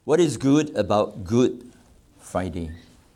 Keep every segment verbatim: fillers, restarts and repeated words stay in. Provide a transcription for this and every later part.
What is good about Good Friday?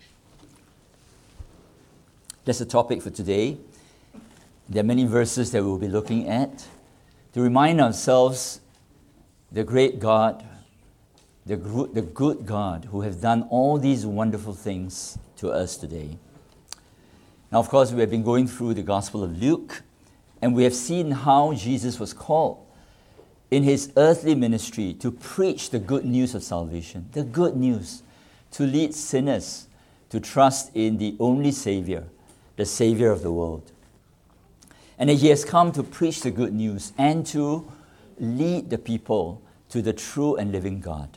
That's the topic for today. There are many verses that we'll be looking at to remind ourselves the great God, the good, the good God who has done all these wonderful things to us today. Now, of course, we have been going through the Gospel of Luke, and we have seen how Jesus was called in his earthly ministry to preach the good news of salvation, the good news, to lead sinners to trust in the only Savior, the Savior of the world. And that he has come to preach the good news and to lead the people to the true and living God.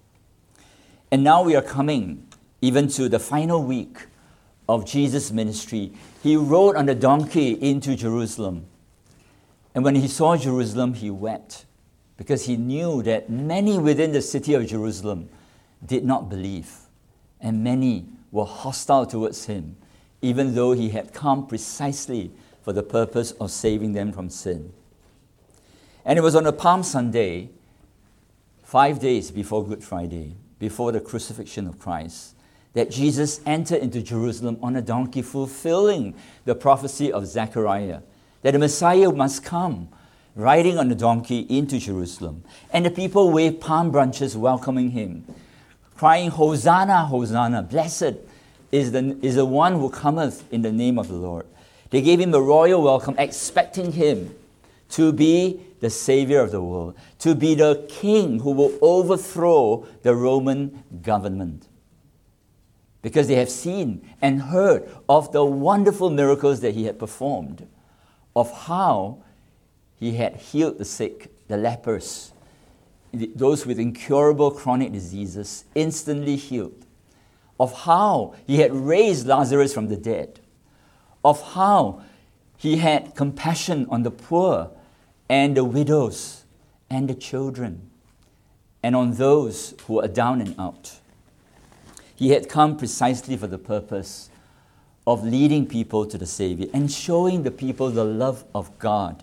And now we are coming even to the final week of Jesus' ministry. He rode on a donkey into Jerusalem. And when he saw Jerusalem, he wept, because he knew that many within the city of Jerusalem did not believe, and many were hostile towards him, even though he had come precisely for the purpose of saving them from sin. And it was on a Palm Sunday, five days before Good Friday, before the crucifixion of Christ, that Jesus entered into Jerusalem on a donkey, fulfilling the prophecy of Zechariah, that the Messiah must come riding on a donkey into Jerusalem. And the people waved palm branches welcoming him, crying, "Hosanna, Hosanna, blessed is the, is the one who cometh in the name of the Lord." They gave him a royal welcome, expecting him to be the Savior of the world, to be the king who will overthrow the Roman government. Because they have seen and heard of the wonderful miracles that he had performed, of how he had healed the sick, the lepers, those with incurable chronic diseases, instantly healed, of how he had raised Lazarus from the dead, of how he had compassion on the poor and the widows and the children, and on those who are down and out. He had come precisely for the purpose of leading people to the Savior and showing the people the love of God.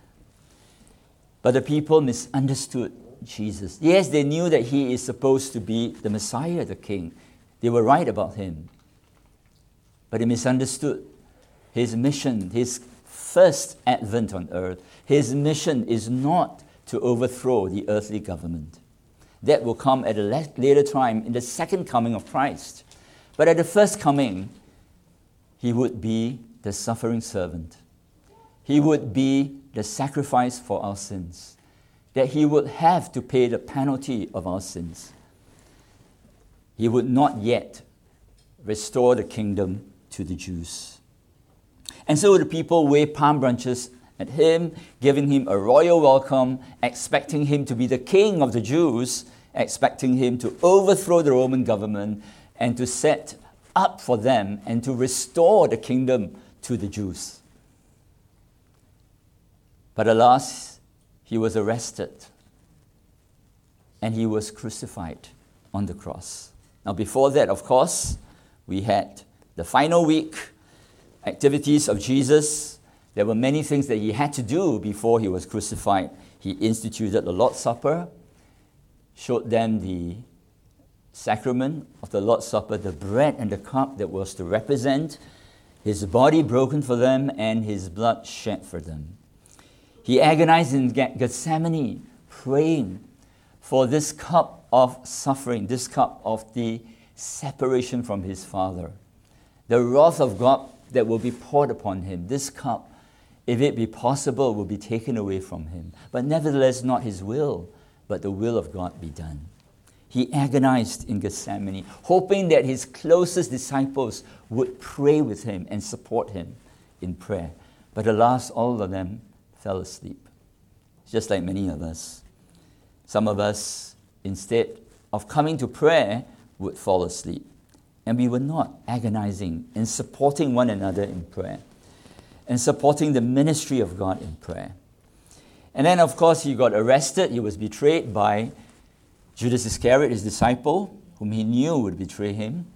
But the people misunderstood Jesus. Yes, they knew that he is supposed to be the Messiah, the King. They were right about him. But they misunderstood his mission, his first advent on earth. His mission is not to overthrow the earthly government. That will come at a later time in the second coming of Christ. But at the first coming, he would be the suffering servant. He would be the sacrifice for our sins, that he would have to pay the penalty of our sins. He would not yet restore the kingdom to the Jews. And so the people waved palm branches at him, giving him a royal welcome, expecting him to be the king of the Jews, expecting him to overthrow the Roman government and to set up for them and to restore the kingdom to the Jews. But alas, he was arrested and he was crucified on the cross. Now, before that, of course, we had the final week activities of Jesus. There were many things that he had to do before he was crucified. He instituted the Lord's Supper, showed them the sacrament of the Lord's Supper, the bread and the cup that was to represent his body broken for them and his blood shed for them. He agonized in Gethsemane, praying for this cup of suffering, this cup of the separation from his Father, the wrath of God that will be poured upon him. This cup, if it be possible, will be taken away from him. But nevertheless, not his will, but the will of God be done. He agonized in Gethsemane, hoping that his closest disciples would pray with him and support him in prayer. But alas, all of them fell asleep, just like many of us. Some of us, instead of coming to prayer, would fall asleep. And we were not agonizing in supporting one another in prayer and supporting the ministry of God in prayer. And then, of course, he got arrested. He was betrayed by Judas Iscariot, his disciple, whom he knew would betray him.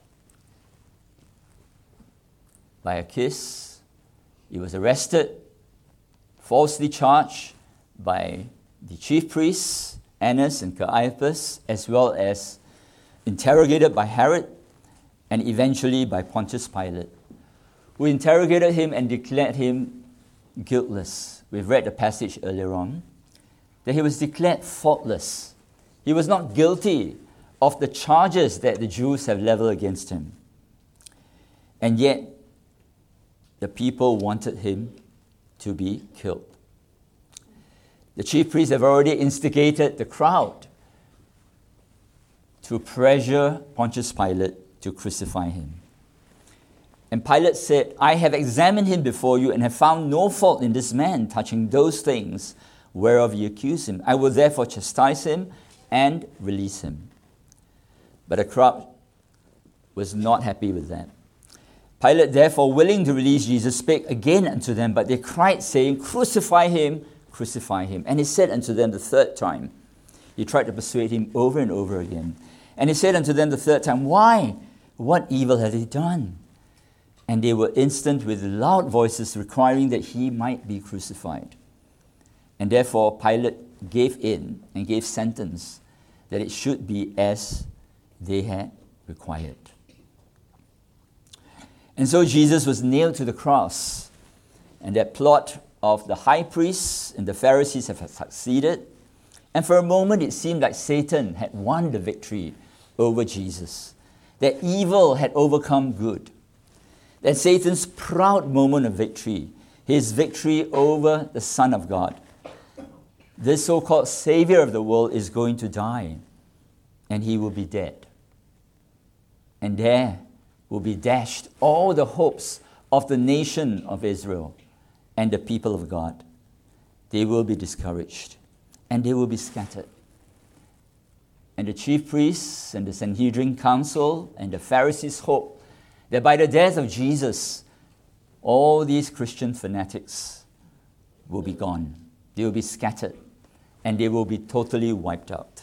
By a kiss, he was arrested, falsely charged by the chief priests Annas and Caiaphas, as well as interrogated by Herod and eventually by Pontius Pilate, who interrogated him and declared him guiltless. We've read the passage earlier on, that he was declared faultless. He was not guilty of the charges that the Jews have leveled against him. And yet, the people wanted him to be killed. The chief priests have already instigated the crowd to pressure Pontius Pilate to crucify him. And Pilate said, I have examined him before you and have found no fault in this man touching those things whereof you accuse him. I will therefore chastise him and release him. But the crowd was not happy with that. Pilate, therefore, willing to release Jesus, spake again unto them, but they cried, saying, Crucify him, crucify him. And he said unto them the third time, he tried to persuade him over and over again. And he said unto them the third time, Why? What evil hath he done? And they were instant with loud voices requiring that he might be crucified. And therefore Pilate gave in and gave sentence that it should be as they had required. And so Jesus was nailed to the cross. And that plot of the high priests and the Pharisees have succeeded. And for a moment it seemed like Satan had won the victory over Jesus. That evil had overcome good. That Satan's proud moment of victory, his victory over the Son of God, this so-called Savior of the world, is going to die. And he will be dead. And there will be dashed all the hopes of the nation of Israel and the people of God. They will be discouraged and they will be scattered. And the chief priests and the Sanhedrin council and the Pharisees hope that by the death of Jesus, all these Christian fanatics will be gone. They will be scattered and they will be totally wiped out.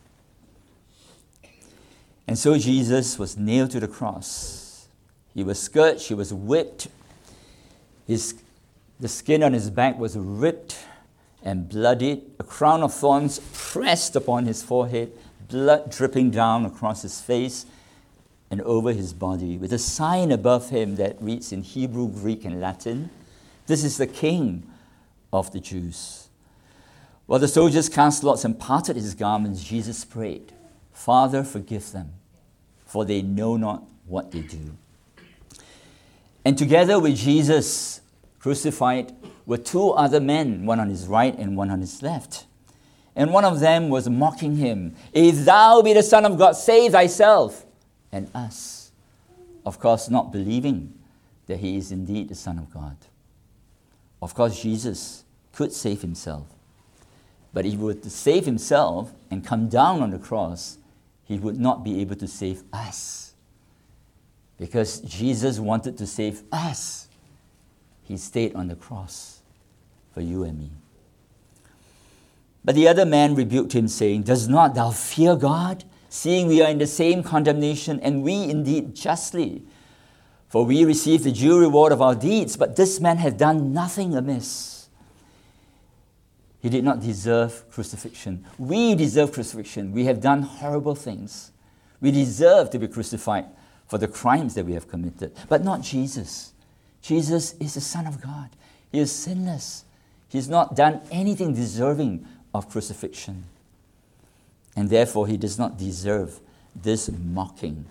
And so Jesus was nailed to the cross. He was scourged, he was whipped. His, the skin on his back was ripped and bloodied. A crown of thorns pressed upon his forehead, blood dripping down across his face and over his body, with a sign above him that reads in Hebrew, Greek, and Latin, This is the King of the Jews. While the soldiers cast lots and parted his garments, Jesus prayed, Father, forgive them, for they know not what they do. And together with Jesus crucified were two other men, one on his right and one on his left. And one of them was mocking him, If thou be the Son of God, save thyself and us. Of course, not believing that he is indeed the Son of God. Of course, Jesus could save himself. But if he were to save himself and come down on the cross, he would not be able to save us. Because Jesus wanted to save us. He stayed on the cross for you and me. But the other man rebuked him, saying, Does not thou fear God, seeing we are in the same condemnation, and we indeed justly? For we receive the due reward of our deeds, but this man hath done nothing amiss. He did not deserve crucifixion. We deserve crucifixion. We have done horrible things. We deserve to be crucified for the crimes that we have committed, but not Jesus. Jesus is the Son of God. He is sinless. He has not done anything deserving of crucifixion. And therefore, he does not deserve this mocking.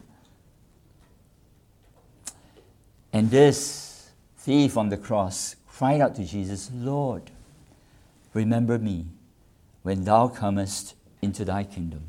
And this thief on the cross cried out to Jesus, Lord, remember me when thou comest into thy kingdom.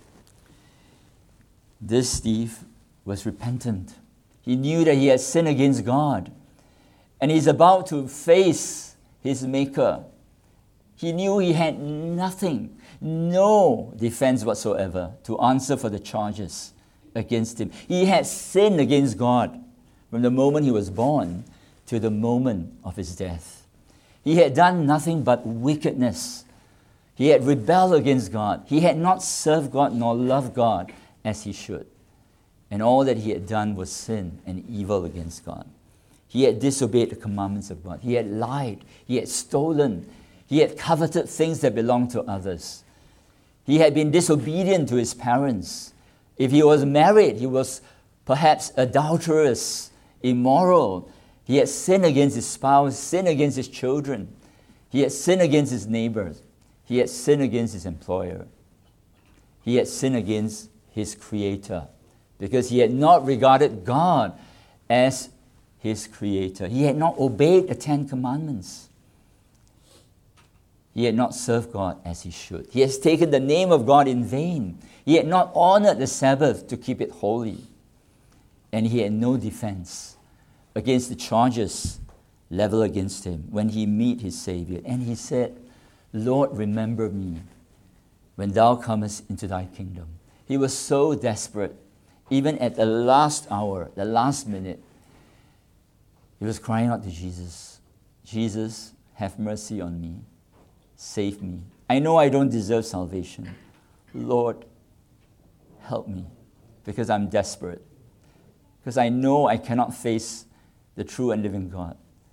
This thief was repentant. He knew that he had sinned against God. And he's about to face his Maker. He knew he had nothing, no defense whatsoever to answer for the charges against him. He had sinned against God from the moment he was born to the moment of his death. He had done nothing but wickedness. He had rebelled against God. He had not served God nor loved God as he should. And all that he had done was sin and evil against God. He had disobeyed the commandments of God. He had lied. He had stolen. He had coveted things that belonged to others. He had been disobedient to his parents. If he was married, he was perhaps adulterous, immoral. He had sinned against his spouse, sinned against his children. He had sinned against his neighbors. He had sinned against his employer. He had sinned against his Creator because he had not regarded God as his Creator. He had not obeyed the Ten Commandments. He had not served God as he should. He has taken the name of God in vain. He had not honored the Sabbath to keep it holy. And he had no defense against the charges leveled against him when he met his Savior. And he said, Lord, remember me when thou comest into thy kingdom. He was so desperate, even at the last hour, the last minute, he was crying out to Jesus, Jesus, have mercy on me. Save me. I know I don't deserve salvation. Lord, help me, because I'm desperate. Because I know I cannot face the true and living God.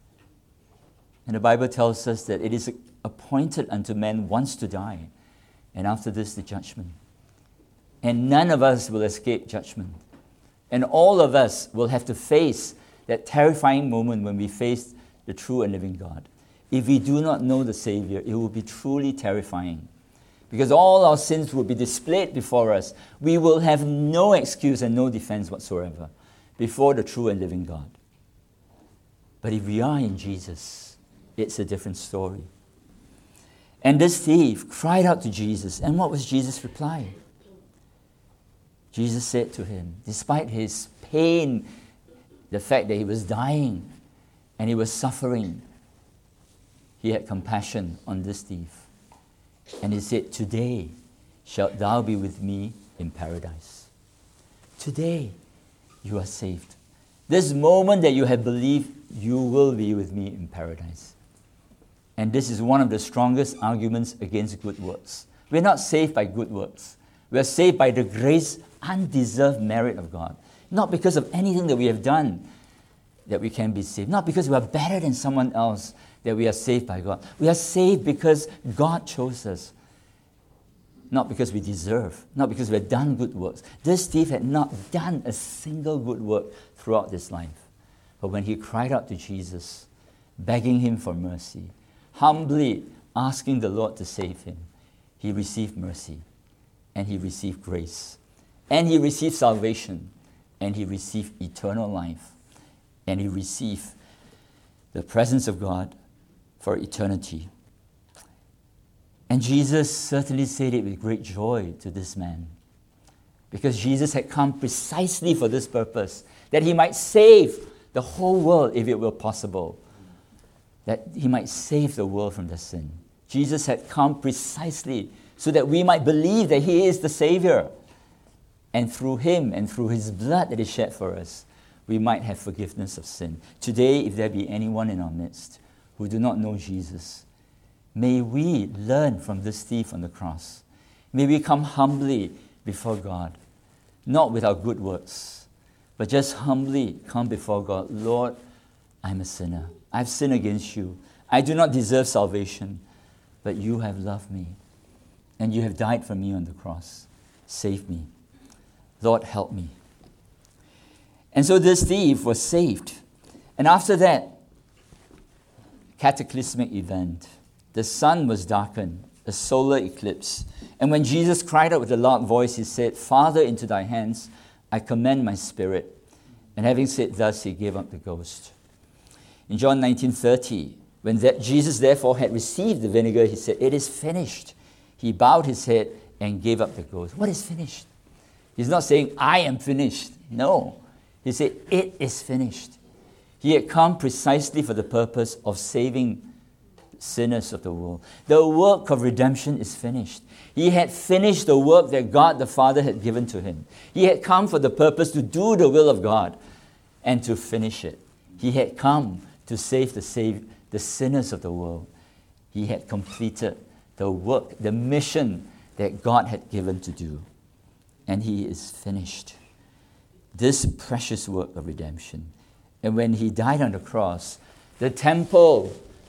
And the Bible tells us that it is appointed unto men once to die, and after this the judgment. And none of us will escape judgment. And all of us will have to face that terrifying moment when we face the true and living God. If we do not know the Savior, it will be truly terrifying. Because all our sins will be displayed before us. We will have no excuse and no defense whatsoever before the true and living God. But if we are in Jesus, it's a different story. And this thief cried out to Jesus. And what was Jesus' reply? Jesus said to him, despite his pain, the fact that he was dying and he was suffering, he had compassion on this thief. And he said, today shalt thou be with me in paradise. Today you are saved. This moment that you have believed, you will be with me in paradise. And this is one of the strongest arguments against good works. We're not saved by good works. We're saved by the grace, undeserved merit of God. Not because of anything that we have done that we can be saved. Not because we are better than someone else that we are saved by God. We are saved because God chose us. Not because we deserve. Not because we have done good works. This thief had not done a single good work throughout his life. But when he cried out to Jesus, begging him for mercy, humbly asking the Lord to save him, he received mercy, and he received grace, and he received salvation, and he received eternal life, and he received the presence of God for eternity. And Jesus certainly said it with great joy to this man, because Jesus had come precisely for this purpose, that he might save the whole world if it were possible, that he might save the world from the sin. Jesus had come precisely so that we might believe that he is the Savior. And through him and through his blood that is shed for us, we might have forgiveness of sin. Today, if there be anyone in our midst who do not know Jesus, may we learn from this thief on the cross. May we come humbly before God, not with our good works, but just humbly come before God. Lord, I'm a sinner. I've sinned against you. I do not deserve salvation, but you have loved me, and you have died for me on the cross. Save me. Lord, help me. And so this thief was saved. And after that cataclysmic event, the sun was darkened, a solar eclipse. And when Jesus cried out with a loud voice, he said, Father, into thy hands I commend my spirit. And having said thus, he gave up the ghost. In John nineteen thirty, when that Jesus therefore had received the vinegar, he said, it is finished. He bowed his head and gave up the ghost. What is finished? He's not saying, I am finished. No. He said, it is finished. He had come precisely for the purpose of saving sinners of the world. The work of redemption is finished. He had finished the work that God the Father had given to him. He had come for the purpose to do the will of God and to finish it. He had come to save the, save the sinners of the world. He had completed the work, the mission that God had given to do. And he is finished this precious work of redemption. And when he died on the cross, the temple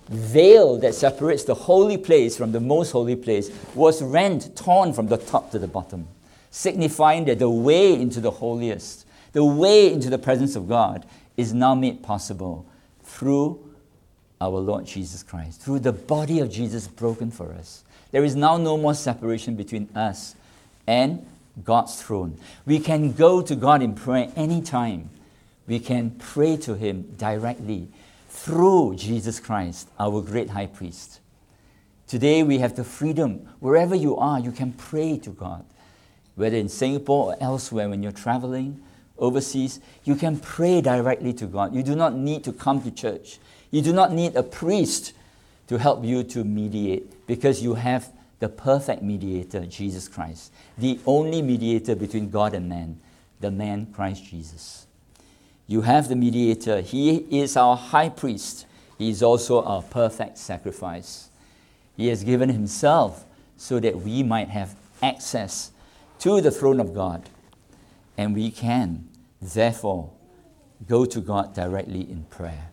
veil that separates the holy place from the most holy place was rent, torn from the top to the bottom, signifying that the way into the holiest, the way into the presence of God, is now made possible through our Lord Jesus Christ, through the body of Jesus broken for us. There is now no more separation between us and God's throne. We can go to God in prayer anytime. We can pray to Him directly through Jesus Christ, our great high priest. Today we have the freedom. Wherever you are, you can pray to God. Whether in Singapore or elsewhere, when you're traveling overseas, you can pray directly to God. You do not need to come to church. You do not need a priest to help you to mediate, because you have the perfect mediator, Jesus Christ, the only mediator between God and man, the man Christ Jesus. You have the mediator. He is our high priest. He is also our perfect sacrifice. He has given Himself so that we might have access to the throne of God. And we can, therefore, go to God directly in prayer.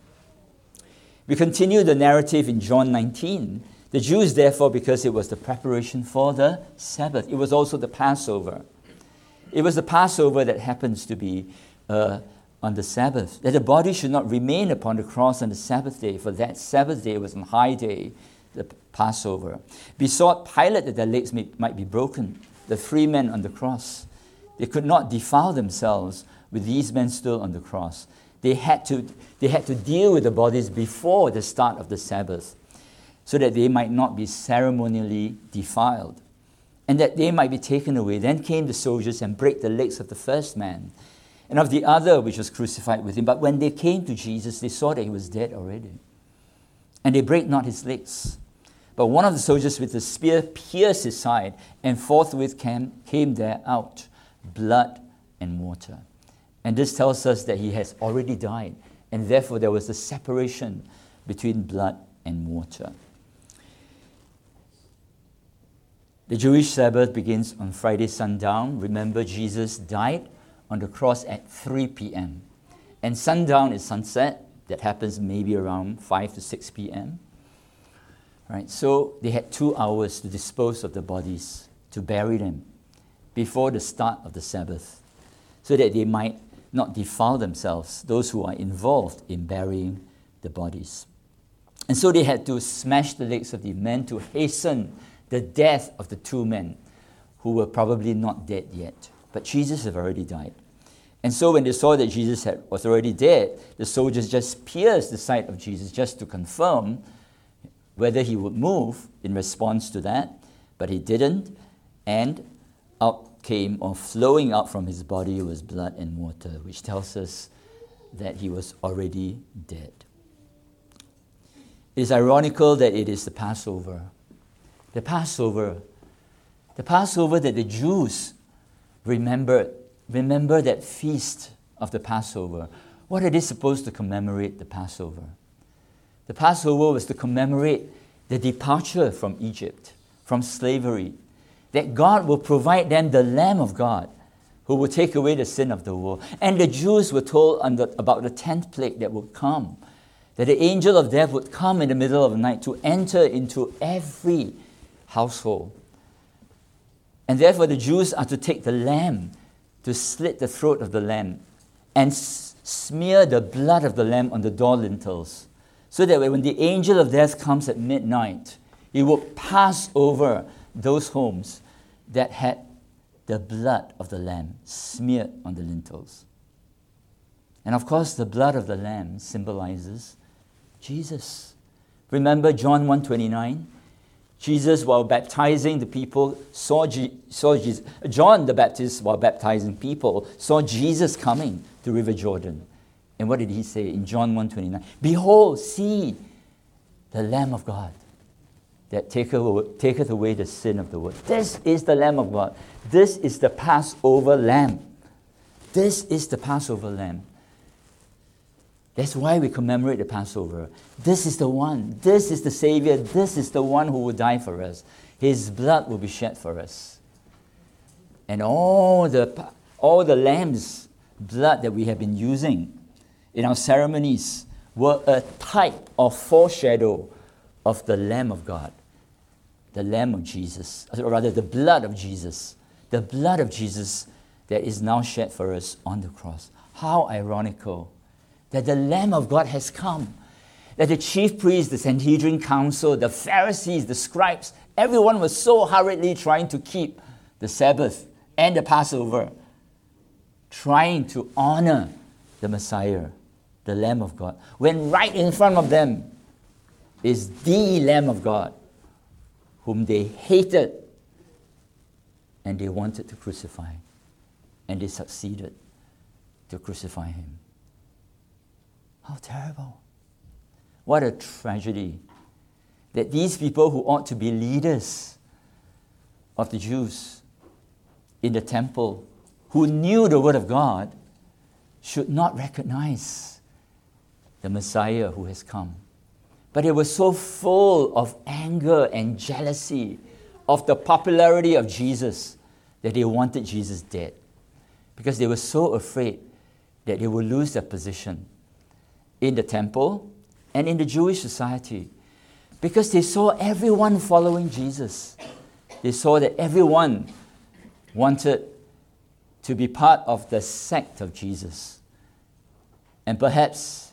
We continue the narrative in John nineteen. The Jews, therefore, because it was the preparation for the Sabbath, it was also the Passover. It was the Passover that happens to be uh, on the Sabbath, that the body should not remain upon the cross on the Sabbath day, for that Sabbath day was a high day, the Passover. Besought Pilate that their legs may, might be broken, the three men on the cross. They could not defile themselves with these men still on the cross. They had to, they had to deal with the bodies before the start of the Sabbath, so that they might not be ceremonially defiled, and that they might be taken away. Then came the soldiers and brake the legs of the first man, and of the other which was crucified with him. But when they came to Jesus, they saw that he was dead already. And they brake not his legs. But one of the soldiers with a spear pierced his side, and forthwith came, came there out blood and water. And this tells us that he has already died, and therefore there was a separation between blood and water. The Jewish Sabbath begins on Friday sundown. Remember, Jesus died on the cross at three p.m. And sundown is sunset. That happens maybe around five to six p.m. Right? So they had two hours to dispose of the bodies, to bury them before the start of the Sabbath, so that they might not defile themselves, those who are involved in burying the bodies. And so they had to smash the legs of the men to hasten the death of the two men who were probably not dead yet. But Jesus had already died. And so when they saw that Jesus had, was already dead, the soldiers just pierced the side of Jesus just to confirm whether he would move in response to that. But he didn't. And out came, or flowing out from his body, was blood and water, which tells us that he was already dead. It is ironical that it is the Passover. The Passover, the Passover that the Jews remembered, remember that feast of the Passover. What are they supposed to commemorate the Passover? The Passover was to commemorate the departure from Egypt, from slavery, that God will provide them the Lamb of God who will take away the sin of the world. And the Jews were told on the, about the tenth plague that would come, that the angel of death would come in the middle of the night to enter into every household. And therefore the Jews are to take the lamb, to slit the throat of the lamb, and s- smear the blood of the lamb on the door lintels, so that when the angel of death comes at midnight, he will pass over those homes that had the blood of the lamb smeared on the lintels. And of course, the blood of the lamb symbolizes Jesus. Remember John one twenty-nine? Jesus, while baptizing the people, saw, G- saw Jesus. John the Baptist, while baptizing people, saw Jesus coming to River Jordan. And what did he say in John one twenty-nine? Behold, see the Lamb of God that taketh, taketh away the sin of the world. This is the Lamb of God. This is the Passover Lamb. This is the Passover Lamb. That's why we commemorate the Passover. This is the one. This is the Savior. This is the one who will die for us. His blood will be shed for us. And all the, all the lamb's blood that we have been using in our ceremonies were a type or foreshadow of the Lamb of God, the Lamb of Jesus, or rather the blood of Jesus, the blood of Jesus that is now shed for us on the cross. How ironical that the Lamb of God has come, that the chief priests, the Sanhedrin council, the Pharisees, the scribes, everyone was so hurriedly trying to keep the Sabbath and the Passover, trying to honor the Messiah, the Lamb of God, when right in front of them is the Lamb of God, whom they hated and they wanted to crucify. And they succeeded to crucify him. How terrible. What a tragedy that these people who ought to be leaders of the Jews in the temple, who knew the word of God, should not recognize the Messiah who has come. But they were so full of anger and jealousy of the popularity of Jesus that they wanted Jesus dead, because they were so afraid that they would lose their position in the temple and in the Jewish society, because they saw everyone following Jesus. They saw that everyone wanted to be part of the sect of Jesus. And perhaps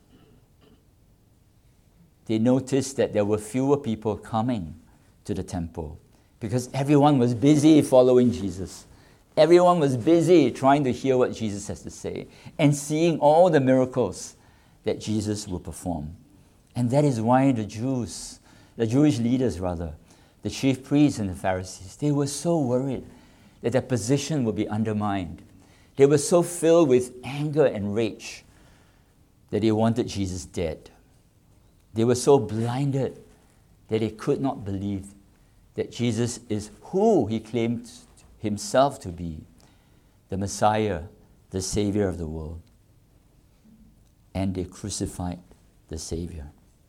they noticed that there were fewer people coming to the temple because everyone was busy following Jesus. Everyone was busy trying to hear what Jesus has to say and seeing all the miracles that Jesus will perform. And that is why the Jews, the Jewish leaders rather, the chief priests and the Pharisees, they were so worried that their position would be undermined. They were so filled with anger and rage that they wanted Jesus dead. They were so blinded that they could not believe that Jesus is who he claimed himself to be, the Messiah, the Savior of the world. And they crucified the Savior.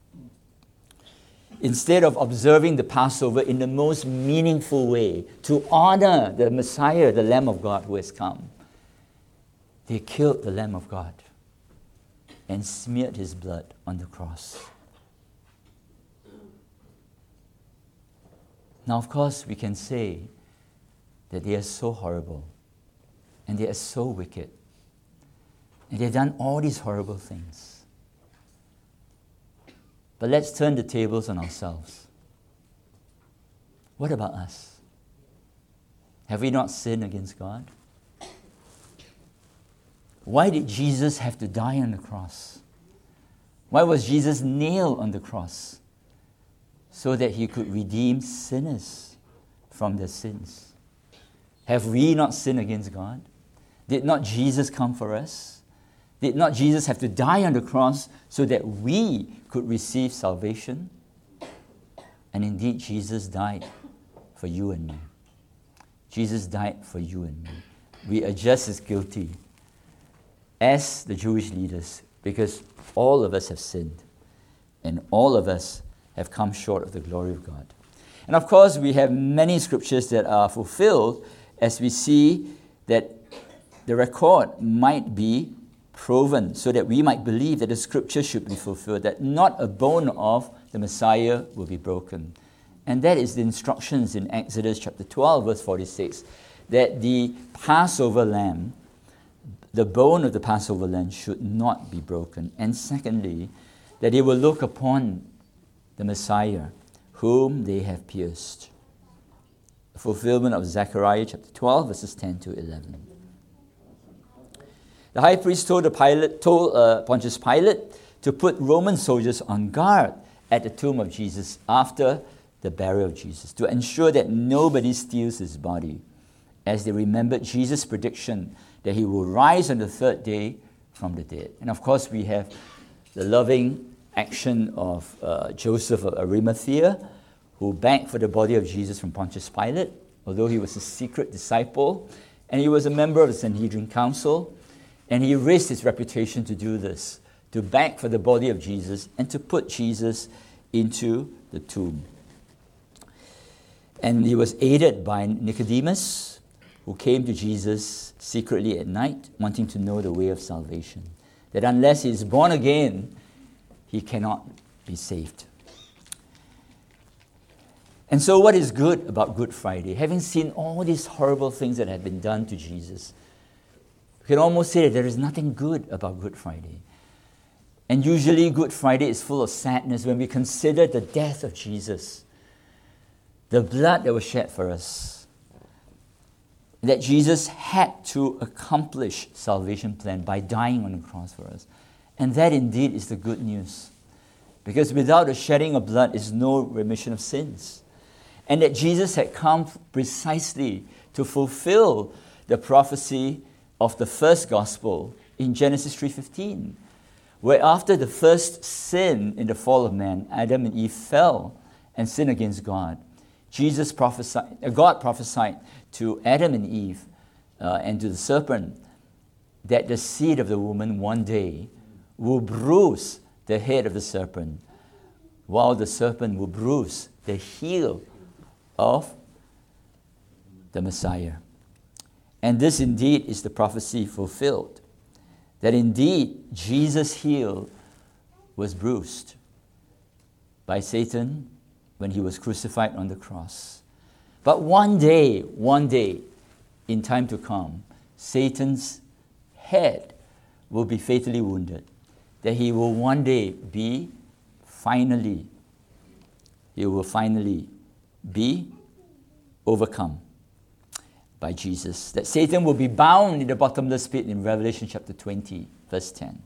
Instead of observing the Passover in the most meaningful way, to honor the Messiah, the Lamb of God who has come, they killed the Lamb of God and smeared his blood on the cross. Now, of course, we can say that they are so horrible and they are so wicked and they've done all these horrible things. But let's turn the tables on ourselves. What about us? Have we not sinned against God? Why did Jesus have to die on the cross? Why was Jesus nailed on the cross? So that he could redeem sinners from their sins. Have we not sinned against God? Did not Jesus come for us? Did not Jesus have to die on the cross so that we could receive salvation? And indeed, Jesus died for you and me. Jesus died for you and me. We are just as guilty as the Jewish leaders because all of us have sinned and all of us have come short of the glory of God. And of course, we have many scriptures that are fulfilled as we see that the record might be proven so that we might believe that the scripture should be fulfilled, that not a bone of the Messiah will be broken. And that is the instructions in Exodus chapter twelve, verse forty-six, that the Passover lamb, the bone of the Passover lamb should not be broken. And secondly, that they will look upon the Messiah, whom they have pierced. The fulfillment of Zechariah chapter twelve, verses ten to eleven. The high priest told, the Pilate, told uh, Pontius Pilate to put Roman soldiers on guard at the tomb of Jesus after the burial of Jesus, to ensure that nobody steals his body, as they remembered Jesus' prediction that he will rise on the third day from the dead. And of course, we have the loving action of uh, Joseph of Arimathea, who begged for the body of Jesus from Pontius Pilate, although he was a secret disciple, and he was a member of the Sanhedrin Council, and he risked his reputation to do this, to beg for the body of Jesus and to put Jesus into the tomb. And he was aided by Nicodemus, who came to Jesus secretly at night, wanting to know the way of salvation, that unless he is born again, he cannot be saved. And so what is good about Good Friday? Having seen all these horrible things that have been done to Jesus, we can almost say that there is nothing good about Good Friday. And usually Good Friday is full of sadness when we consider the death of Jesus, the blood that was shed for us, that Jesus had to accomplish salvation plan by dying on the cross for us. And that indeed is the good news. Because without the shedding of blood is no remission of sins. And that Jesus had come precisely to fulfill the prophecy of the first gospel in Genesis three fifteen, where after the first sin in the fall of man, Adam and Eve fell and sinned against God. Jesus prophesied, uh, God prophesied to Adam and Eve uh, and to the serpent that the seed of the woman one day will bruise the head of the serpent, while the serpent will bruise the heel of the Messiah. And this indeed is the prophecy fulfilled, that indeed Jesus' heel was bruised by Satan when he was crucified on the cross. But one day, one day, in time to come, Satan's head will be fatally wounded, that he will one day be finally, he will finally be overcome by Jesus. That Satan will be bound in the bottomless pit in Revelation chapter twenty, verse ten.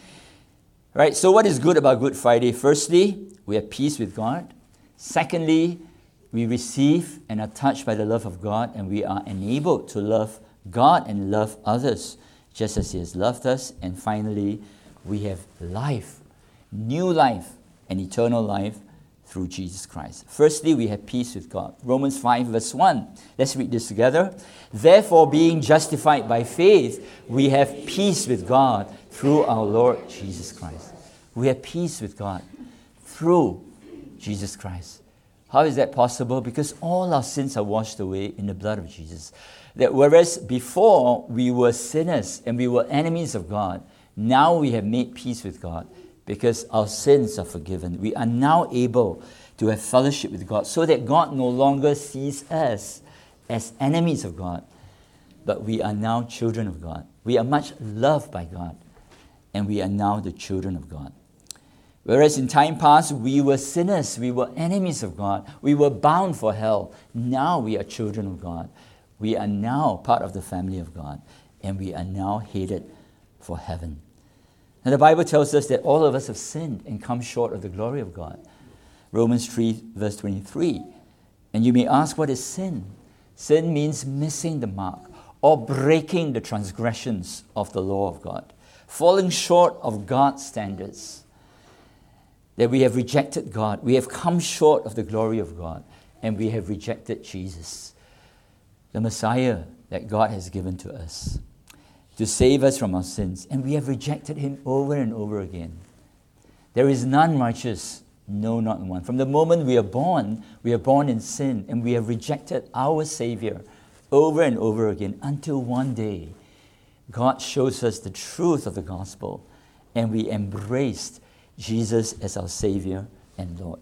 Right, so what is good about Good Friday? Firstly, we have peace with God. Secondly, we receive and are touched by the love of God, and we are enabled to love God and love others just as He has loved us. And finally, we have life, new life, and eternal life through Jesus Christ. Firstly, we have peace with God. Romans five verse one. Let's read this together. Therefore, being justified by faith, we have peace with God through our Lord Jesus Christ. We have peace with God through Jesus Christ. How is that possible? Because all our sins are washed away in the blood of Jesus. That whereas before we were sinners and we were enemies of God, now we have made peace with God because our sins are forgiven. We are now able to have fellowship with God so that God no longer sees us as enemies of God, but we are now children of God. We are much loved by God, and we are now the children of God. Whereas in time past, we were sinners, we were enemies of God, we were bound for hell. Now we are children of God. We are now part of the family of God, and we are now headed for heaven. And the Bible tells us that all of us have sinned and come short of the glory of God. Romans three, verse twenty-three. And you may ask, what is sin? Sin means missing the mark or breaking the transgressions of the law of God, falling short of God's standards. That we have rejected God. We have come short of the glory of God, and we have rejected Jesus, the Messiah that God has given to us to save us from our sins. And we have rejected Him over and over again. There is none righteous, no, not one. From the moment we are born, we are born in sin, and we have rejected our Savior over and over again until one day God shows us the truth of the gospel, and we embraced Jesus as our Savior and Lord.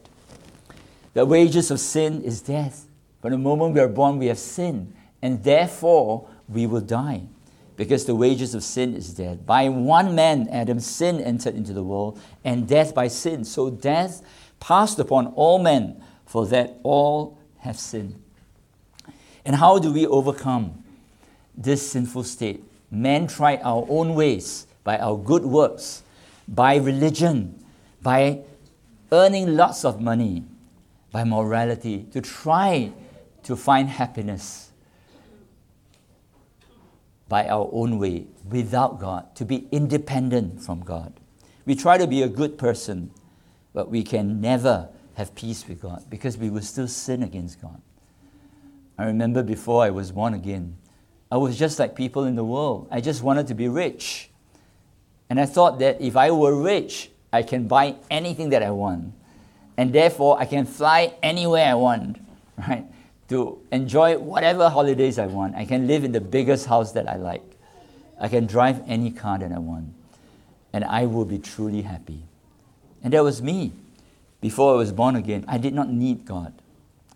The wages of sin is death. From the moment we are born, we have sinned, and therefore we will die. Because the wages of sin is death. By one man, Adam, sin entered into the world, and death by sin. So death passed upon all men, for that all have sinned. And how do we overcome this sinful state? Men try our own ways, by our good works, by religion, by earning lots of money, by morality, to try to find happiness by our own way, without God, to be independent from God. We try to be a good person, but we can never have peace with God because we will still sin against God. I remember before I was born again, I was just like people in the world. I just wanted to be rich. And I thought that if I were rich, I can buy anything that I want. And therefore, I can fly anywhere I want, right? To enjoy whatever holidays I want. I can live in the biggest house that I like. I can drive any car that I want. And I will be truly happy. And that was me. Before I was born again, I did not need God.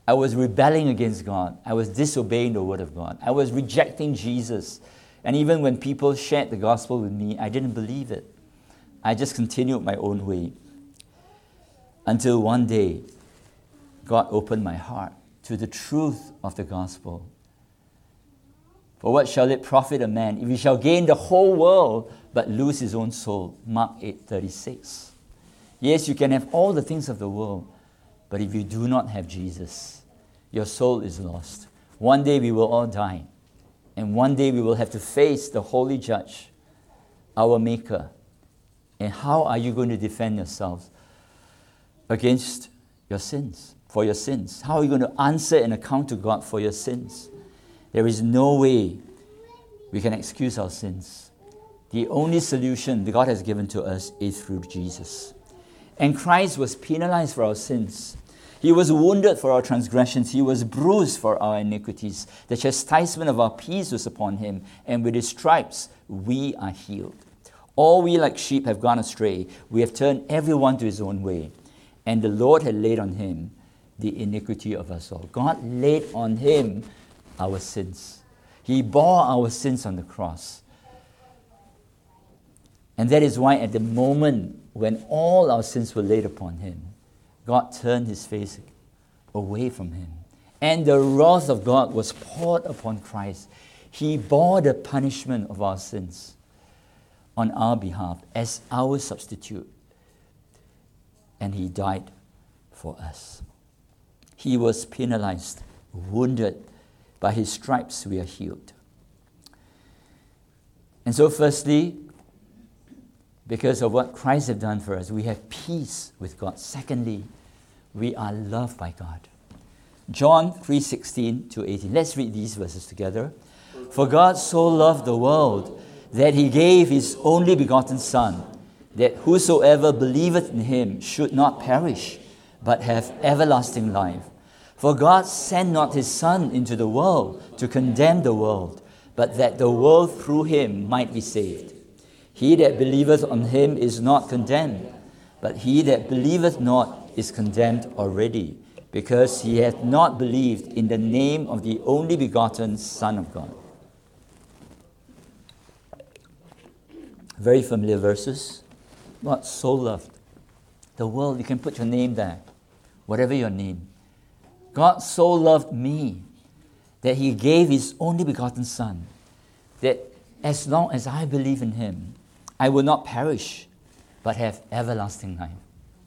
I was rebelling against God. I was disobeying the word of God. I was rejecting Jesus. And even when people shared the gospel with me, I didn't believe it. I just continued my own way. Until one day, God opened my heart to the truth of the gospel. For what shall it profit a man if he shall gain the whole world but lose his own soul? Mark eight thirty-six. Yes, you can have all the things of the world, but if you do not have Jesus, your soul is lost. One day we will all die. And one day we will have to face the holy judge, our Maker. And how are you going to defend yourselves against your sins, for your sins? How are you going to answer and account to God for your sins? There is no way we can excuse our sins. The only solution that God has given to us is through Jesus. And Christ was penalized for our sins. He was wounded for our transgressions. He was bruised for our iniquities. The chastisement of our peace was upon him, and with his stripes we are healed. All we like sheep have gone astray. We have turned everyone to his own way. And the Lord had laid on him the iniquity of us all. God laid on him our sins. He bore our sins on the cross. And that is why at the moment when all our sins were laid upon him, God turned his face away from him. And the wrath of God was poured upon Christ. He bore the punishment of our sins on our behalf as our substitute. And he died for us. He was penalized, wounded. By his stripes we are healed. And so firstly, because of what Christ has done for us, we have peace with God. Secondly, we are loved by God. John three sixteen to eighteen. Let's read these verses together. For God so loved the world that he gave his only begotten Son, that whosoever believeth in him should not perish, but have everlasting life. For God sent not his Son into the world to condemn the world, but that the world through him might be saved. He that believeth on him is not condemned, but he that believeth not is condemned already, because he hath not believed in the name of the only begotten Son of God. Very familiar verses. God so loved the world. You can put your name there, whatever your name. God so loved me that he gave his only begotten Son, that as long as I believe in him, I will not perish, but have everlasting life.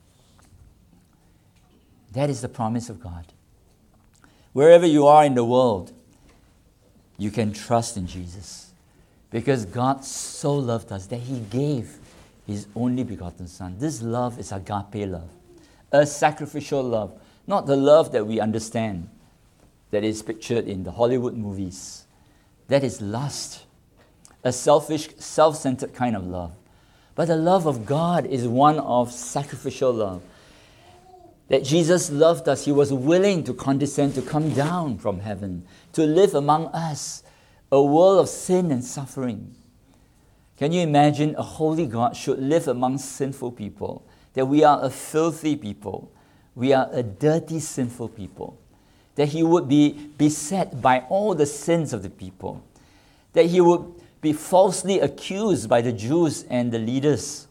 That is the promise of God. Wherever you are in the world, you can trust in Jesus, because God so loved us that he gave his only begotten Son. This love is agape love, a sacrificial love, not the love that we understand, that is pictured in the Hollywood movies. That is lust, a selfish, self-centered kind of love. But the love of God is one of sacrificial love. That Jesus loved us. He was willing to condescend, to come down from heaven, to live among us, a world of sin and suffering. Can you imagine a holy God should live among sinful people? That we are a filthy people. We are a dirty, sinful people. That he would be beset by all the sins of the people. That he would be falsely accused by the Jews and the leaders.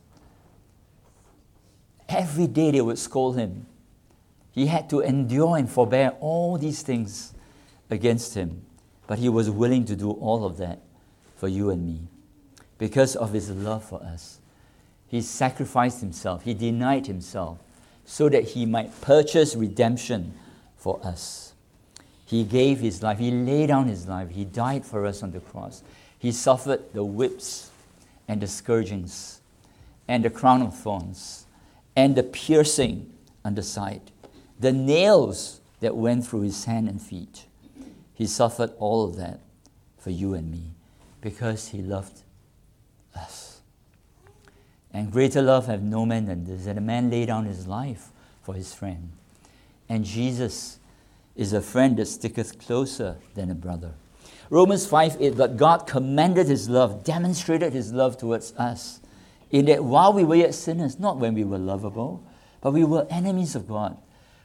Every day they would scold him. He had to endure and forbear all these things against him. But he was willing to do all of that for you and me. Because of his love for us. He sacrificed himself. He denied himself so that he might purchase redemption for us. He gave his life. He laid down his life. He died for us on the cross. He suffered the whips and the scourgings and the crown of thorns and the piercing on the side, the nails that went through his hand and feet. He suffered all of that for you and me because he loved us. And greater love have no man than this, that a man lay down his life for his friend. And Jesus is a friend that sticketh closer than a brother. Romans five eight, but God commended his love, demonstrated his love towards us, in that while we were yet sinners, not when we were lovable, but we were enemies of God,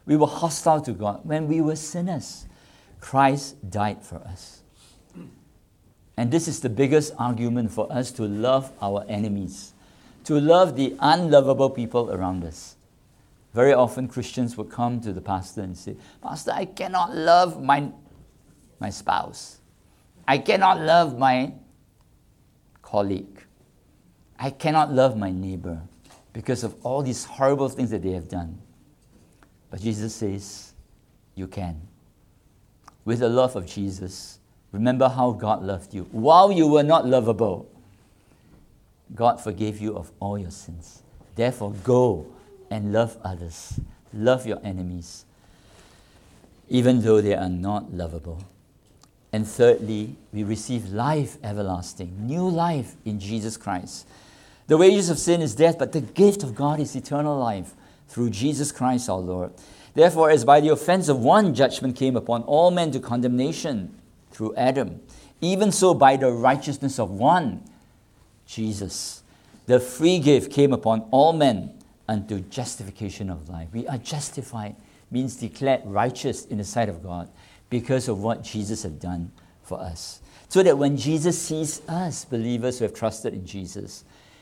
We were hostile to God. When we were sinners, Christ died for us. And this is the biggest argument for us to love our enemies, to love the unlovable people around us. Very often Christians would come to the pastor and say, Pastor, I cannot love my, my spouse. I cannot love my colleague. I cannot love my neighbor because of all these horrible things that they have done. But Jesus says, you can. With the love of Jesus, remember how God loved you. While you were not lovable, God forgave you of all your sins. Therefore, go and love others. Love your enemies, even though they are not lovable. And thirdly, we receive life everlasting, new life in Jesus Christ. The wages of sin is death, but the gift of God is eternal life through Jesus Christ our Lord. Therefore, as by the offense of one judgment came upon all men to condemnation through Adam, even so by the righteousness of one, Jesus, the free gift came upon all men unto justification of life. We are justified, means declared righteous in the sight of God because of what Jesus had done for us. So that when Jesus sees us, believers who have trusted in Jesus,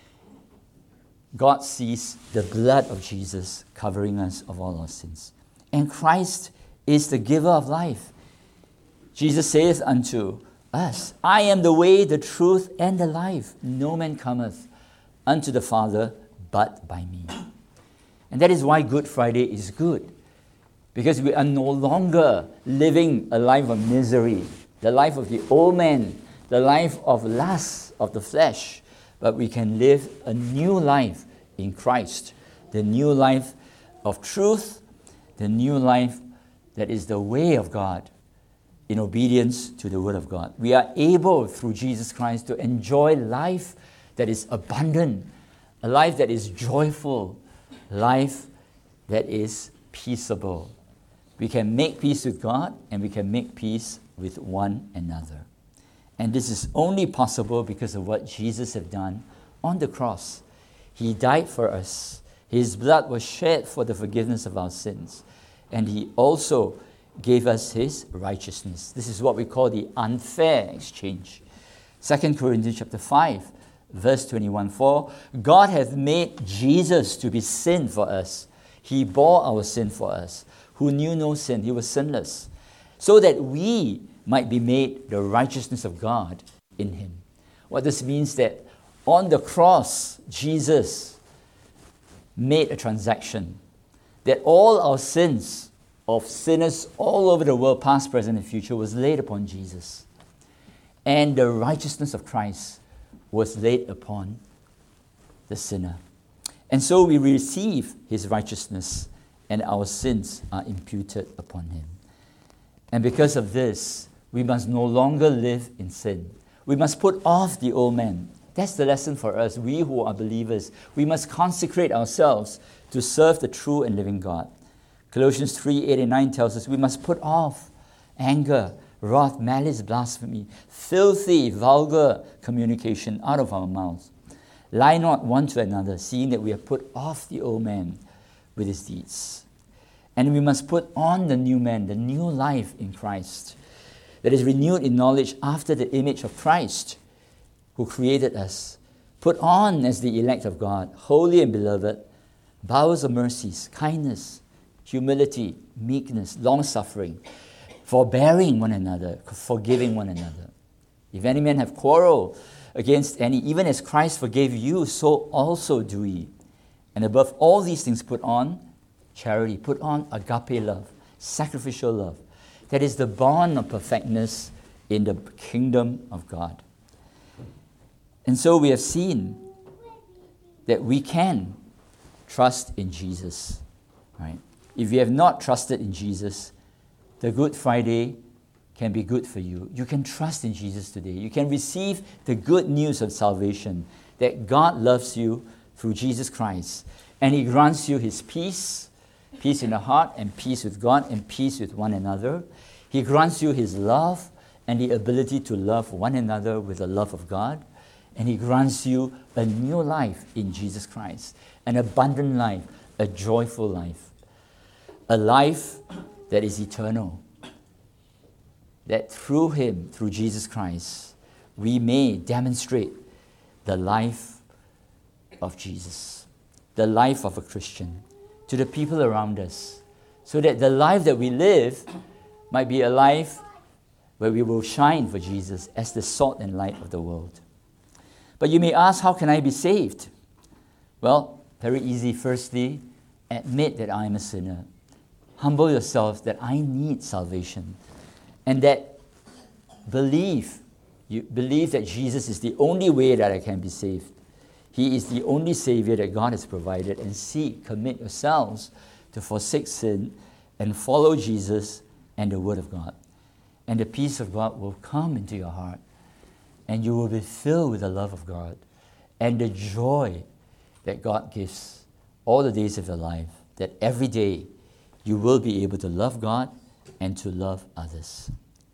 God sees the blood of Jesus covering us of all our sins. And Christ is the giver of life. Jesus saith unto us, I am the way, the truth, and the life. No man cometh unto the Father but by me. And that is why Good Friday is good. Because we are no longer living a life of misery, the life of the old man, the life of lust of the flesh, but we can live a new life in Christ, the new life of truth, the new life that is the way of God in obedience to the Word of God. We are able, through Jesus Christ, to enjoy life that is abundant, a life that is joyful, life that is peaceable. We can make peace with God and we can make peace with one another. And this is only possible because of what Jesus had done on the cross. He died for us. His blood was shed for the forgiveness of our sins. And He also gave us His righteousness. This is what we call the unfair exchange. Second Corinthians chapter five, verse twenty-one. For God hath made Jesus to be sin for us. He bore our sin for us, who knew no sin. He was sinless, so that we might be made the righteousness of God in Him. What this means that on the cross, Jesus made a transaction that all our sins of sinners all over the world, past, present, and future, was laid upon Jesus. And the righteousness of Christ was laid upon the sinner. And so we receive His righteousness, and our sins are imputed upon Him. And because of this, we must no longer live in sin. We must put off the old man. That's the lesson for us, we who are believers. We must consecrate ourselves to serve the true and living God. Colossians three, eight and nine tells us we must put off anger, wrath, malice, blasphemy, filthy, vulgar communication out of our mouths. Lie not one to another, seeing that we have put off the old man with his deeds. And we must put on the new man, the new life in Christ, that is renewed in knowledge after the image of Christ, who created us. Put on as the elect of God, holy and beloved, bowels of mercies, kindness, humility, meekness, long-suffering, forbearing one another, forgiving one another. If any man have quarrel against any, even as Christ forgave you, so also do ye. And above all these things put on charity, put on agape love, sacrificial love. That is the bond of perfectness in the kingdom of God. And so we have seen that we can trust in Jesus, right? If you have not trusted in Jesus, the Good Friday can be good for you. You can trust in Jesus today. You can receive the good news of salvation, that God loves you through Jesus Christ, and He grants you His peace, peace in the heart, and peace with God, and peace with one another. He grants you His love and the ability to love one another with the love of God. And He grants you a new life in Jesus Christ, an abundant life, a joyful life. a life that is eternal. That through him, through Jesus Christ, we may demonstrate the life of Jesus, the life of a Christian, to the people around us, so that the life that we live might be a life where we will shine for Jesus as the salt and light of the world. But you may ask, how can I be saved? Well, very easy. Firstly, admit that I am a sinner. Humble yourself that I need salvation. And that believe, you believe that Jesus is the only way that I can be saved. He is the only Savior that God has provided. And seek, commit yourselves to forsake sin and follow Jesus and the Word of God. And the peace of God will come into your heart. And you will be filled with the love of God and the joy that God gives all the days of your life. That every day you will be able to love God and to love others.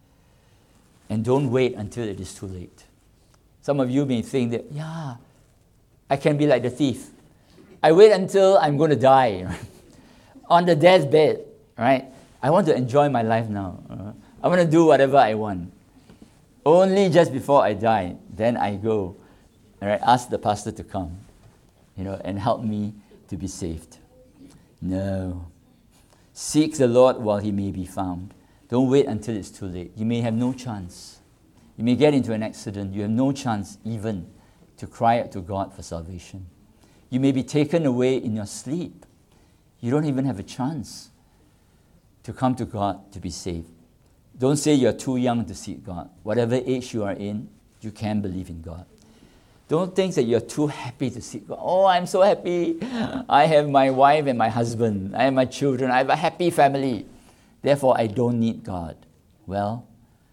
And don't wait until it is too late. Some of you may think that, yeah, I can be like the thief. I wait until I'm going to die, right? On the deathbed, right? I want to enjoy my life now. Uh, I want to do whatever I want. Only just before I die, then I go, and I ask the pastor to come, you know, and help me to be saved. No. Seek the Lord while he may be found. Don't wait until it's too late. You may have no chance. You may get into an accident. You have no chance even to cry out to God for salvation. You may be taken away in your sleep. You don't even have a chance to come to God to be saved. Don't say you're too young to seek God. Whatever age you are in, you can believe in God. Don't think that you're too happy to seek God. Oh, I'm so happy. I have my wife and my husband. I have my children. I have a happy family. Therefore, I don't need God. Well,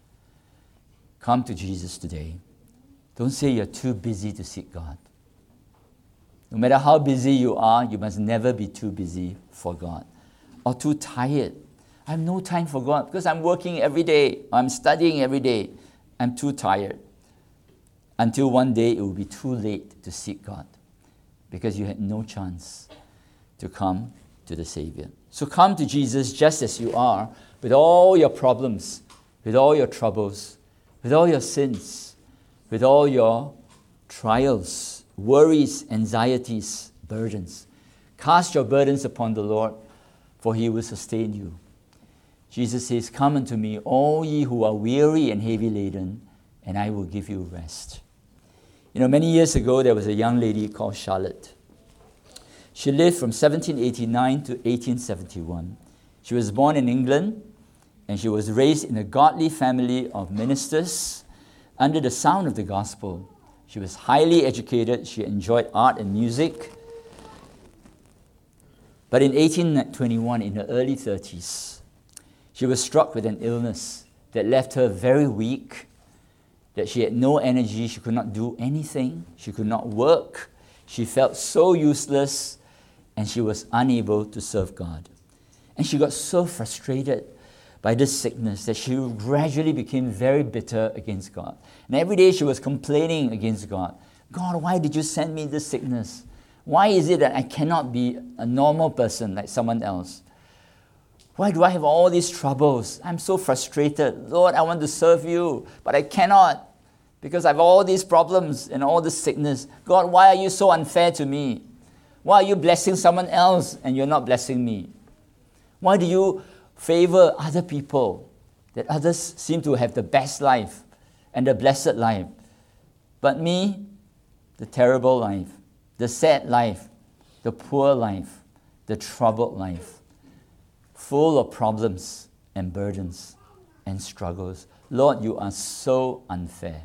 come to Jesus today. Don't say you're too busy to seek God. No matter how busy you are, you must never be too busy for God or too tired. I have no time for God because I'm working every day. I'm studying every day. I'm too tired. Until one day it will be too late to seek God because you had no chance to come to the Savior. So come to Jesus just as you are, with all your problems, with all your troubles, with all your sins, with all your trials, worries, anxieties, burdens. Cast your burdens upon the Lord, for he will sustain you. Jesus says, come unto me, all ye who are weary and heavy laden, and I will give you rest. You know, many years ago, there was a young lady called Charlotte. She lived from seventeen eighty-nine to eighteen seventy-one. She was born in England, and she was raised in a godly family of ministers under the sound of the gospel. She was highly educated. She enjoyed art and music. But in eighteen twenty-one, in her early thirties, she was struck with an illness that left her very weak, that she had no energy, she could not do anything, she could not work, she felt so useless, and she was unable to serve God. And she got so frustrated by this sickness that she gradually became very bitter against God. And every day she was complaining against God. God, why did you send me this sickness? Why is it that I cannot be a normal person like someone else? Why do I have all these troubles? I'm so frustrated. Lord, I want to serve you, but I cannot because I have all these problems and all this sickness. God, why are you so unfair to me? Why are you blessing someone else and you're not blessing me? Why do you favor other people, that others seem to have the best life and the blessed life? But me, the terrible life, the sad life, the poor life, the troubled life, full of problems and burdens and struggles. Lord, you are so unfair.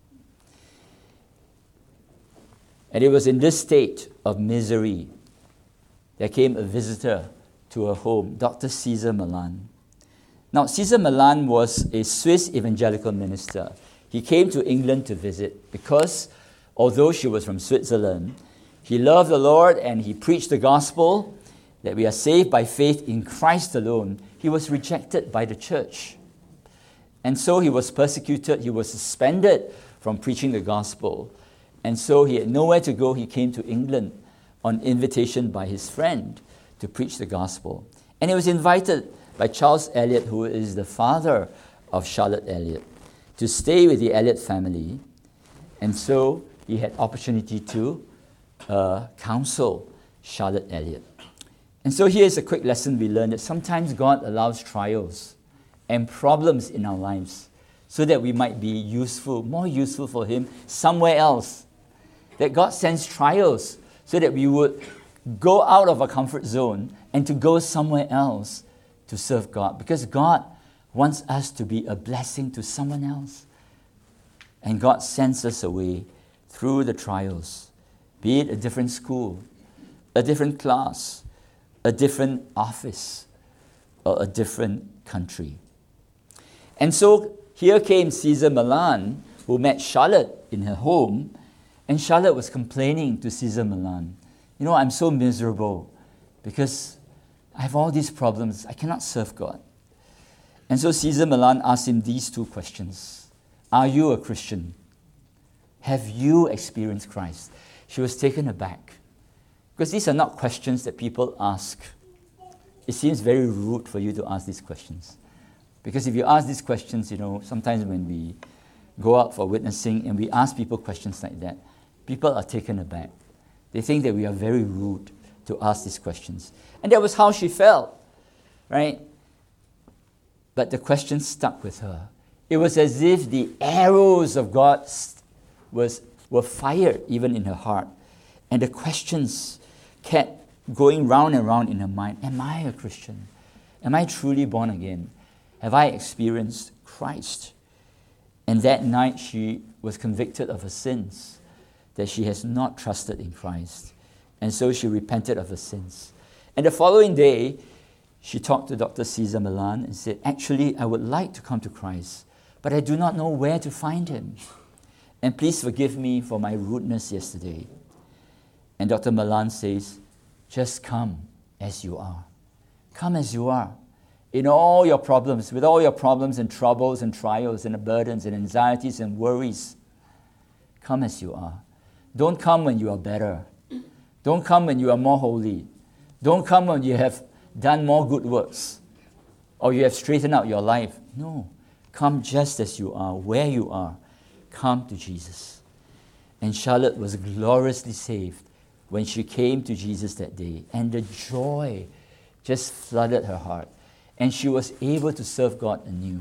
And it was in this state of misery there came a visitor to her home, Doctor Cesar Millan. Now, Cesar Millan was a Swiss evangelical minister. He came to England to visit because, although she was from Switzerland, he loved the Lord and he preached the gospel that we are saved by faith in Christ alone. He was rejected by the church. And so he was persecuted. He was suspended from preaching the gospel. And so he had nowhere to go. He came to England on invitation by his friend to preach the gospel. And he was invited by Charles Elliott, who is the father of Charlotte Elliott, to stay with the Elliott family. And so he had opportunity to uh, counsel Charlotte Elliott. And so here's a quick lesson we learned, that sometimes God allows trials and problems in our lives so that we might be useful, more useful for Him somewhere else. That God sends trials so that we would go out of our comfort zone and to go somewhere else to serve God. Because God wants us to be a blessing to someone else. And God sends us away through the trials, be it a different school, a different class, a different office, or a different country. And so here came Caesar Milan, who met Charlotte in her home, and Charlotte was complaining to Caesar Milan, you know, I'm so miserable because I have all these problems. I cannot serve God. And so Caesar Milan asked him these two questions. Are you a Christian? Have you experienced Christ? She was taken aback, because these are not questions that people ask. It seems very rude for you to ask these questions. Because if you ask these questions, you know, sometimes when we go out for witnessing and we ask people questions like that, people are taken aback. They think that we are very rude to ask these questions. And that was how she felt, right? But the question stuck with her. It was as if the arrows of God was, were fired even in her heart. And the questions kept going round and round in her mind. Am I a Christian? Am I truly born again? Have I experienced Christ? And that night she was convicted of her sins, that she has not trusted in Christ. And so she repented of her sins. And the following day, she talked to Doctor Caesar Milan and said, actually, I would like to come to Christ, but I do not know where to find Him. And please forgive me for my rudeness yesterday. And Doctor Milan says, just come as you are. Come as you are. In all your problems, with all your problems and troubles and trials and burdens and anxieties and worries, come as you are. Don't come when you are better. Don't come when you are more holy. Don't come when you have done more good works or you have straightened out your life. No. Come just as you are, where you are. Come to Jesus. And Charlotte was gloriously saved when she came to Jesus that day. And the joy just flooded her heart. And she was able to serve God anew.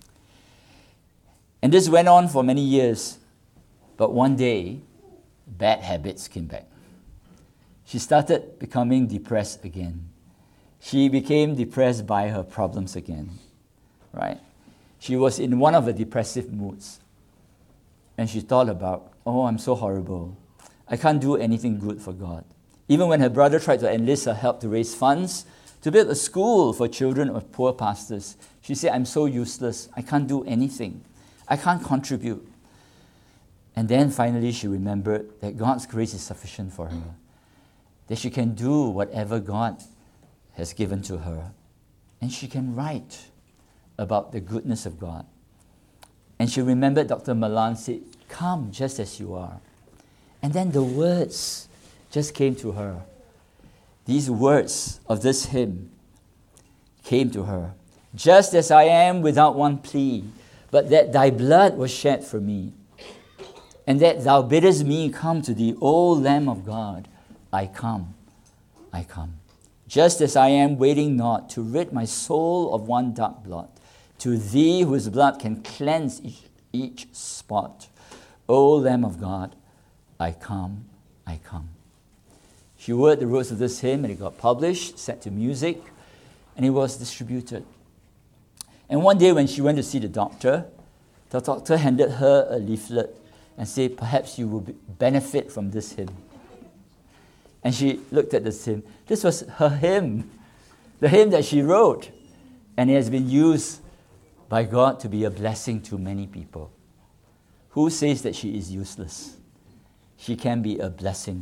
And this went on for many years. But one day, bad habits came back. She started becoming depressed again. She became depressed by her problems again. Right? She was in one of the depressive moods. And she thought about, oh, I'm so horrible. I can't do anything good for God. Even when her brother tried to enlist her help to raise funds to build a school for children of poor pastors, she said, I'm so useless. I can't do anything. I can't contribute. And then finally she remembered that God's grace is sufficient for her, that she can do whatever God has given to her. And she can write about the goodness of God. And she remembered Doctor Milan said, come just as you are. And then the words just came to her. These words of this hymn came to her. Just as I am without one plea, but that thy blood was shed for me, and that thou biddest me come to thee, O Lamb of God, I come, I come. Just as I am waiting not to rid my soul of one dark blot, to thee whose blood can cleanse each, each spot, O Lamb of God, I come, I come. She wrote the words of this hymn, and it got published, set to music, and it was distributed. And one day when she went to see the doctor, the doctor handed her a leaflet and said, perhaps you will benefit from this hymn. And she looked at this hymn. This was her hymn, the hymn that she wrote, and it has been used by God to be a blessing to many people. Who says that she is useless? She can be a blessing.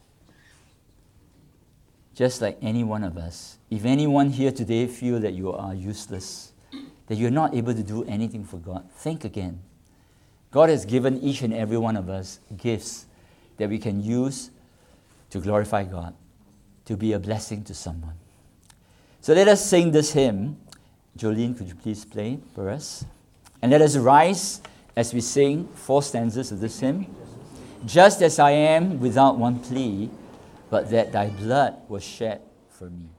Just like any one of us. If anyone here today feel that you are useless, that you're not able to do anything for God, think again. God has given each and every one of us gifts that we can use to glorify God, to be a blessing to someone. So let us sing this hymn. Jolene, could you please play for us? And let us rise as we sing four stanzas of this hymn. Just as I am without one plea, but that thy blood was shed for me.